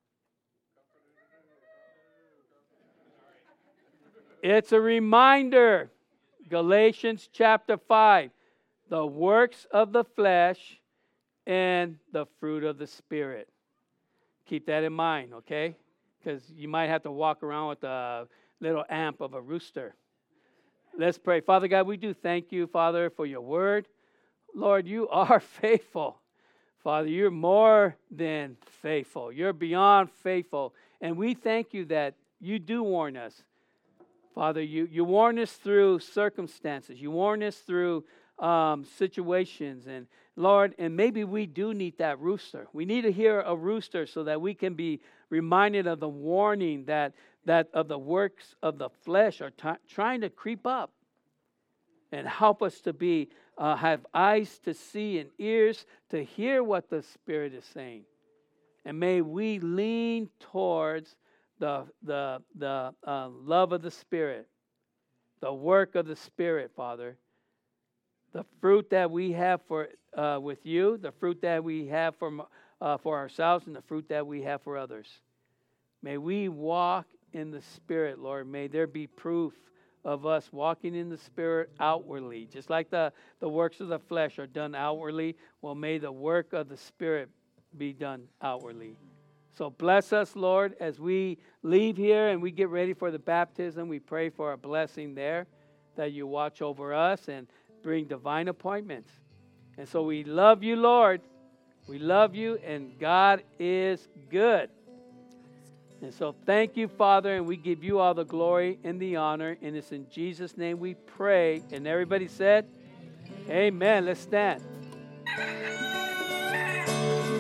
it's a reminder, Galatians chapter five, the works of the flesh and the fruit of the Spirit. Keep that in mind, okay? Because you might have to walk around with a little amp of a rooster. Let's pray. Father God, we do thank you, Father, for your word. Lord, you are faithful. Father, you're more than faithful. You're beyond faithful. And we thank you that you do warn us. Father, you, you warn us through circumstances. You warn us through um, situations. And Lord, and maybe we do need that rooster. We need to hear a rooster so that we can be reminded of the warning that, that of the works of the flesh are t- trying to creep up. And help us to be, uh, have eyes to see and ears to hear what the Spirit is saying. And may we lean towards the, the, the uh, love of the Spirit, the work of the Spirit, Father. The fruit that we have for uh, with you, the fruit that we have for, uh, for ourselves, and the fruit that we have for others. May we walk in the Spirit, Lord. May there be proof of us walking in the Spirit outwardly. Just like the, the works of the flesh are done outwardly, well, may the work of the Spirit be done outwardly. So bless us, Lord, as we leave here and we get ready for the baptism. We pray for a blessing there, that you watch over us and bring divine appointments. And so we love you, Lord. We love you, and God is good. And so thank you, Father, and we give you all the glory and the honor. And it's in Jesus' name we pray. And everybody said, amen. Let's stand.